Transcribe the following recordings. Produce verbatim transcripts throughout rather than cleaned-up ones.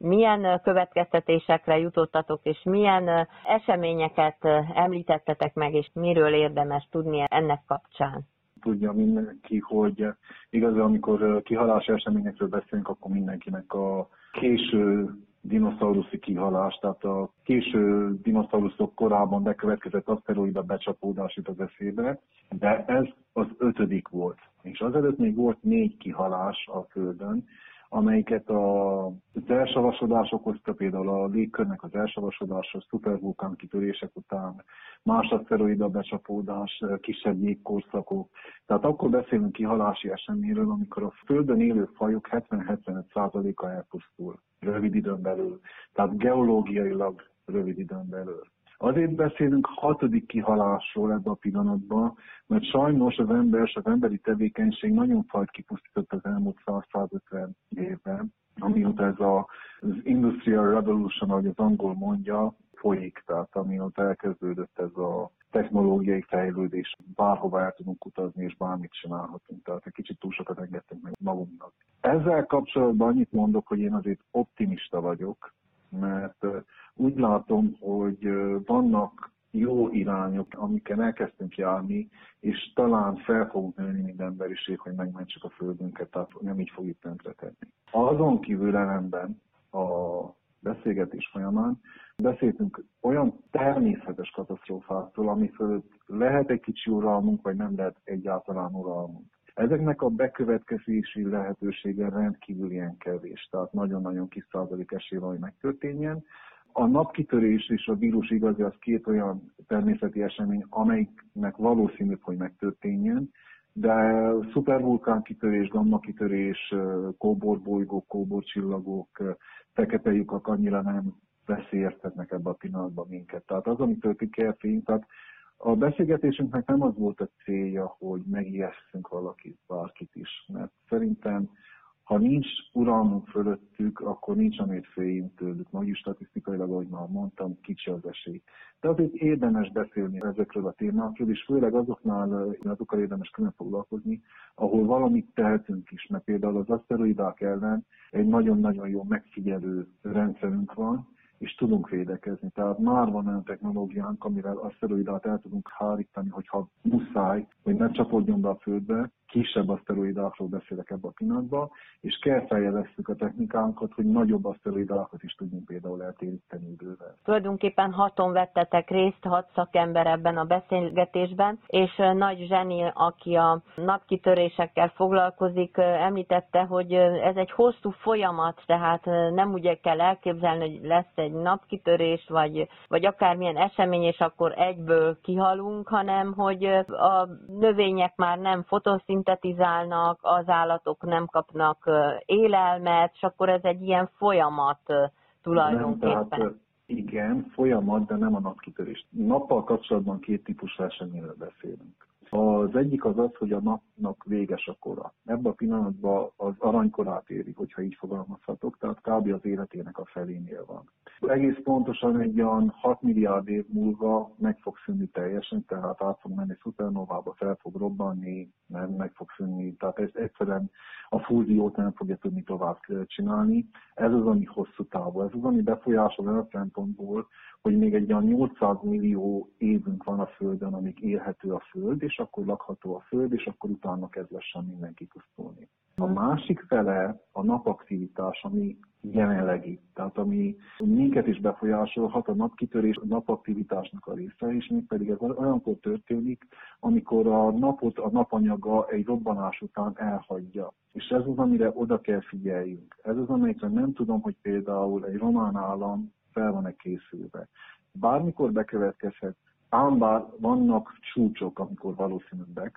milyen következtetésekre jutottatok, és milyen eseményeket említettetek meg, és miről érdemes tudni ennek kapcsán? Tudja mindenki, hogy igaz, amikor kihalási eseményekről beszélünk, akkor mindenkinek a késő dinoszauruszi kihalás, tehát a késő dinoszauruszok korában bekövetkezett aszteroida becsapódás jut az eszébe, de ez az ötödik volt. És azelőtt még volt négy kihalás a Földön, amelyiket az elsavasodás okozta, például a légkörnek az elsavasodása, szupervulkán kitörések után, más aszteroida becsapódás, kisebb jégkorszakok. Tehát akkor beszélünk kihalási eseményről, amikor a Földön élő fajok hetven-hetvenöt százaléka elpusztul rövid időn belül, tehát geológiailag rövid időn belül. Azért beszélünk hatodik kihalásról ebben a pillanatban, mert sajnos az ember, az emberi tevékenység nagyon fajt kipusztított az elmúlt száz-százötven évben, amióta ez a, az Industrial Revolution, ahogy az angol mondja, folyik, tehát amióta elkezdődött ez a technológiai fejlődés, bárhova el tudunk utazni, és bármit csinálhatunk, tehát egy kicsit túl sokat engedtünk meg magunknak. Ezzel kapcsolatban annyit mondok, hogy én azért optimista vagyok, mert úgy látom, hogy vannak jó irányok, amikkel elkezdtünk járni, és talán fel fogunk nőni, mint emberiség, hogy megmentsük a Földünket, tehát nem így fogjuk tönkretenni. Azon kívül ellenben a beszélgetés folyamán beszéltünk olyan természetes katasztrófáktól, ami fölött lehet egy kicsi uralmunk, vagy nem lehet egyáltalán uralmunk. Ezeknek a bekövetkezési lehetősége rendkívül ilyen kevés, tehát nagyon-nagyon kis százalék esély van, hogy megtörténjen. A napkitörés és a vírus igazi, az két olyan természeti esemény, amelyiknek valószínűbb, hogy megtörténjen, de szupervulkán kitörés, gamma kitörés, kóborbolygók, kóborcsillagok, fekete lyukak annyira nem veszélyeztetnek ebbe a pillanatban minket. Tehát az, ami történik el fény, tehát a beszélgetésünknek nem az volt a célja, hogy megijesszünk valakit, bárkit is, mert szerintem, ha nincs uralmunk fölöttük, akkor nincs, amit féljünk tőlük. Nagy statisztikailag, ahogy már mondtam, kicsi az esély. De azért érdemes beszélni ezekről a témákról, és főleg azoknál, azokkal érdemes külön foglalkozni, ahol valamit tehetünk is, mert például az aszteroidák ellen egy nagyon-nagyon jó megfigyelő rendszerünk van, és tudunk védekezni. Tehát már van olyan technológiánk, amivel aszteroidát el tudunk hárítani, hogyha muszáj, hogy ne csapódjon be a Földbe. Kisebb aszteroidákról beszélek ebben a pillanatban, és kell fejlesztjük a technikánkat, hogy nagyobb aszteroidákat is tudjunk például eltéríteni idővel. Tulajdonképpen haton vettetek részt, hat szakember ebben a beszélgetésben, és Nagy Zseni, aki a napkitörésekkel foglalkozik, említette, hogy ez egy hosszú folyamat, tehát nem úgy kell elképzelni, hogy lesz egy napkitörés, vagy, vagy akármilyen esemény, és akkor egyből kihalunk, hanem hogy a növények már nem fotoszintetizálnak, az állatok nem kapnak élelmet, és akkor ez egy ilyen folyamat tulajdonképpen. Nem, tehát, igen, folyamat, de nem a napkitörés. Nappal kapcsolatban két típusú eseményről beszélünk. Az egyik az az, hogy a napnak véges a kora. Ebben a pillanatban az aranykorát éri, hogyha így fogalmazhatok, tehát kb. Az életének a felénél van. Egész pontosan egy olyan hat milliárd év múlva meg fog szűnni teljesen, tehát át fog menni szupernovába, fel fog robbanni, nem meg fog szűnni, tehát ez egyszerűen a fúziót nem fogja tudni tovább csinálni. Ez az, ami hosszú távú. Ez az, ami befolyásol olyan szempontból, hogy még egy olyan nyolcszáz millió évünk van a Földön, amíg élhető a Föld, és akkor lakható a Föld, és akkor utána kezd lassan mindenki pusztulni. A másik fele a napaktivitás, ami jelenlegi, tehát ami minket is befolyásolhat, a napkitörés a napaktivitásnak a része, és még pedig ez olyankor történik, amikor a napot a napanyaga egy robbanás után elhagyja. És ez az, amire oda kell figyeljünk. Ez az, amelyikre nem tudom, hogy például egy román állam fel van-e készülve. Bármikor bekövetkezhet, ám bár vannak csúcsok, amikor valószínűbbek,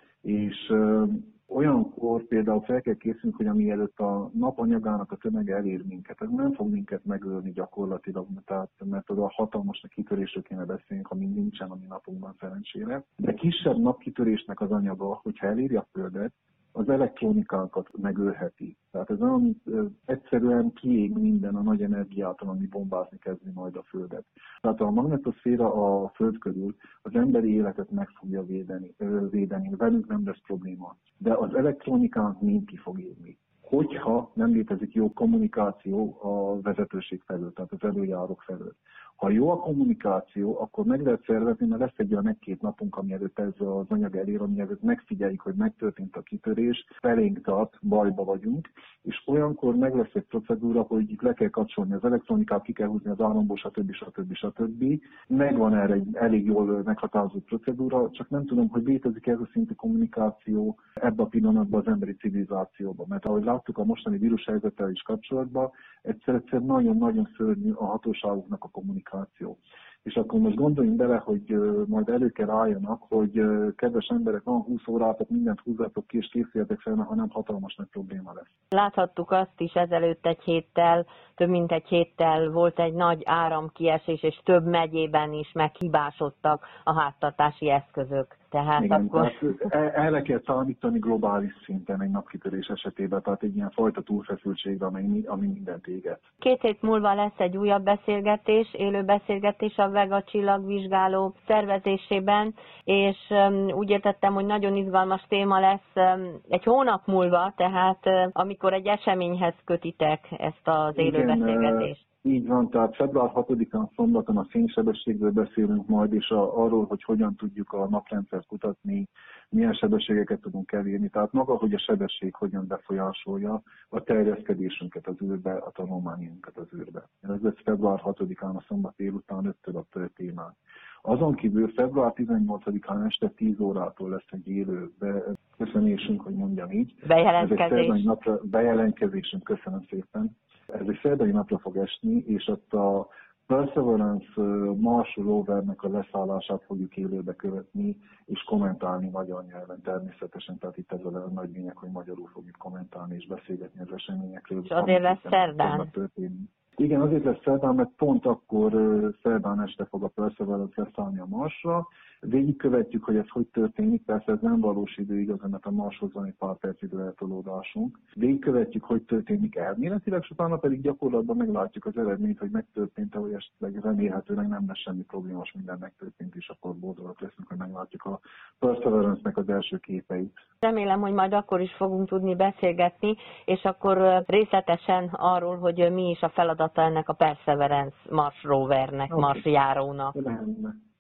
és ö, olyankor például fel kell készülnünk, hogy amielőtt a napanyagának a tömege elér minket, ez nem fog minket megölni gyakorlatilag, tehát, mert oda a hatalmasnak kitörésről kéne beszélnünk, ami nincsen a mi napunkban szerencsére. De kisebb napkitörésnek az anyaga, hogyha eléri a Földet, az elektronikánkat megölheti. Tehát ez olyan egyszerűen kiég minden a nagy energiától, ami bombázni kezdi majd a Földet. Tehát a magnetoszféra a Föld körül az emberi életet meg fogja védeni, védeni. Velünk nem lesz probléma. De az elektronikánk mind ki fog égni. hogyha nem létezik jó kommunikáció a vezetőség felől, tehát az előjárók felől. Ha jó a kommunikáció, akkor meg lehet szervezni, mert lesz egy olyan egy-két napunk, ami előtt ez az anyag elér, ami előtt megfigyeljük, hogy megtörtént a kitörés, felénk tart, bajba vagyunk, és olyankor meg lesz egy procedúra, hogy itt le kell kapcsolni az elektronikát, ki kell húzni az államból, stb. stb. stb. Megvan erre egy elég jól meghatározott procedúra, csak nem tudom, hogy létezik ez a szintű kommunikáció ebben a pillanatban az emberi civilizációban. Mert ahogy láttuk a mostani vírushelyzettel is kapcsolatban, egyszer-egyszer nagyon-nagyon szörnyű a hatóságoknak a kommunikáció. És akkor most gondoljunk bele, hogy majd elő kell álljanak, hogy kedves emberek, van húsz órátok, mindent húzzatok ki, és készüljetek fel, hanem hatalmas nagy probléma lesz. Láthattuk azt is ezelőtt egy héttel, több mint egy héttel volt egy nagy áramkiesés, és több megyében is meghibásodtak a háztartási eszközök. Tehát igen, akkor... tehát erre kell számítani globális szinten egy napkitörés esetében, tehát egy ilyen fajta túlfeszültségre, ami, ami mindent éget. Két hét múlva lesz egy újabb beszélgetés, élő beszélgetés a Vega csillagvizsgáló szervezésében, és um, úgy értettem, hogy nagyon izgalmas téma lesz um, egy hónap múlva, tehát uh, amikor egy eseményhez kötitek ezt az élő igen, beszélgetést. Így van, tehát február hatodikán szombaton a fénysebességről beszélünk majd, és a, arról, hogy hogyan tudjuk a naprendszert kutatni, milyen sebességeket tudunk elérni, tehát maga, hogy a sebesség hogyan befolyásolja a terjeszkedésünket az űrbe, a tanulmányunkat az űrbe. Ez lesz február hatodikán a szombat délután öttől a témán. Azon kívül február tizennyolcadikán este tíz órától lesz egy élő köszönésünk, hogy mondjam így. Bejelentkezés. Ez egy napra, bejelentkezésünk, köszönöm szépen. Ez egy szerdai napra fog esni, és ott a Perseverance Mars rovernek a leszállását fogjuk élőbe követni, és kommentálni magyar nyelven természetesen. Tehát itt ez a nagy lényeg, hogy magyarul fogjuk kommentálni és beszélgetni az eseményekről. És azért lesz szerdán. Igen, azért lesz szerdán, mert pont akkor szerdán este fog a Perseverance leszállni a Marsra. Végigkövetjük, hogy ez hogy történik, persze ez nem valós idő igazán, mert a Marshoz van egy pár perc idő eltolódásunk. Végigkövetjük, hogy történik elméletileg, és utána pedig gyakorlatban meglátjuk az eredményt, hogy megtörtént-e, hogy esetleg remélhetőleg nem lesz semmi problémás, minden megtörtént, és akkor boldogak leszünk, hogy meglátjuk a Perseverance-nek az első képeit. Remélem, hogy majd akkor is fogunk tudni beszélgetni, és akkor részletesen arról, hogy mi is a feladata ennek a Perseverance Mars rovernek, Okay. Mars járónak. Rendben.